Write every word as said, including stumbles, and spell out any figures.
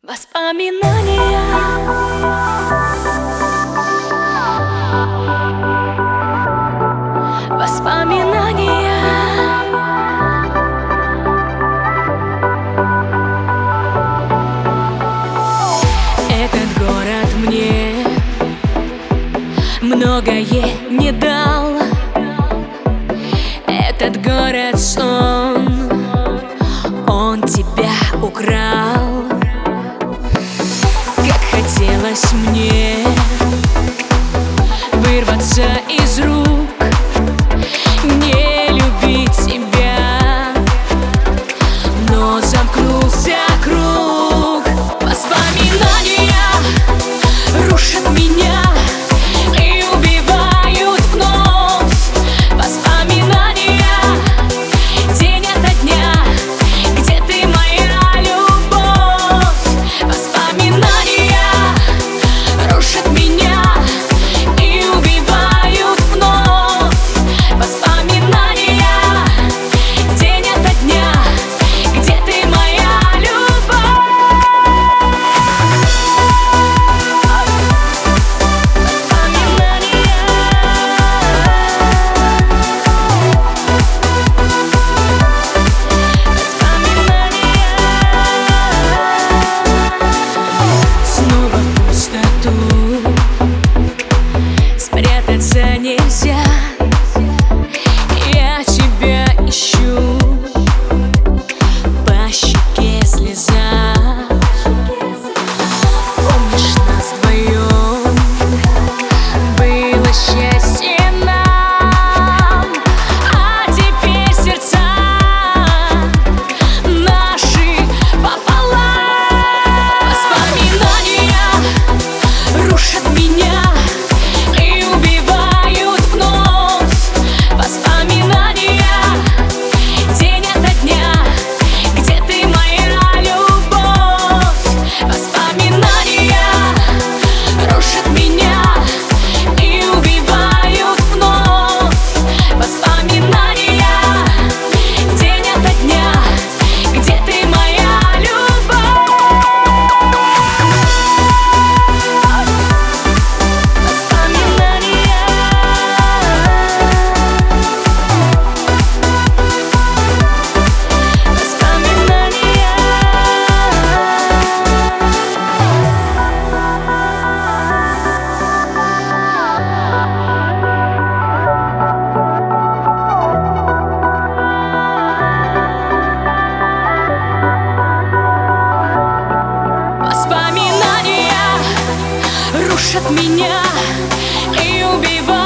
Воспоминания, воспоминания. Этот город мне многое не дал. Этот город сон, он тебя украл. Как хотелось мне вырваться из рук, не любить тебя, но замкнулся круг. Воспоминания рушат меня и убивают вновь. Воспоминания день ото дня, где ты моя любовь. Воспоминания рушат меня и убивают вновь. Воспоминания день ото дня, где ты моя любовь. Снова в пустоту спрятаться нельзя. Я тебя ищу, по щеке слеза. Помнишь, нас вдвоем было счастье нам, а теперь сердца наши пополам. Воспоминания рушат меня и убивают вновь. Воспоминания день ото дня, где ты моя любовь. Воспоминания рушат меня и убивают вновь. Воспоминания день ото дня, где ты моя любовь. Воспоминания рушат меня и убивают.